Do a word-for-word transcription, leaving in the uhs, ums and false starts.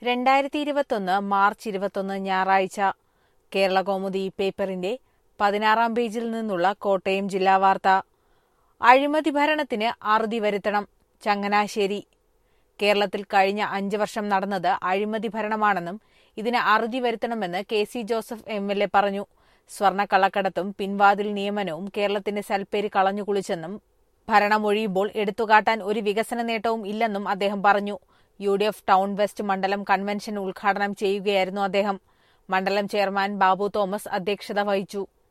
രണ്ടായിരത്തി ഇരുപത്തൊന്ന് മാർച്ച് ഇരുപത്തൊന്ന് ഞായറാഴ്ച കേരളകൗമുദി പേപ്പറിന്റെ പതിനാറാം പേജിൽ നിന്നുള്ള കോട്ടയം ജില്ലാ വാർത്ത. അഴിമതി ഭരണത്തിന് അറുതി വരുത്തണം. ചങ്ങനാശ്ശേരി. കേരളത്തിൽ കഴിഞ്ഞ അഞ്ച് വർഷം നടന്നത് അഴിമതി ഭരണമാണെന്നും ഇതിന് അറുതി വരുത്തണമെന്ന് K C Joseph M L A പറഞ്ഞു. സ്വർണ്ണക്കള്ളക്കടത്തും പിൻവാതിൽ നിയമനവും കേരളത്തിന്റെ സൽപ്പേര് കളഞ്ഞുകുളിച്ചെന്നും ഭരണമൊഴിയുമ്പോൾ എടുത്തുകാട്ടാൻ ഒരു വികസന നേട്ടവും ഇല്ലെന്നും അദ്ദേഹം പറഞ്ഞു. U D F town west മണ്ഡലം കൺവെൻഷൻ ഉദ്ഘാടനം ചെയ്യുകയായിരുന്നു അദ്ദേഹം. മണ്ഡലം ചെയർമാൻ ബാബു തോമസ് അധ്യക്ഷത വഹിച്ചു.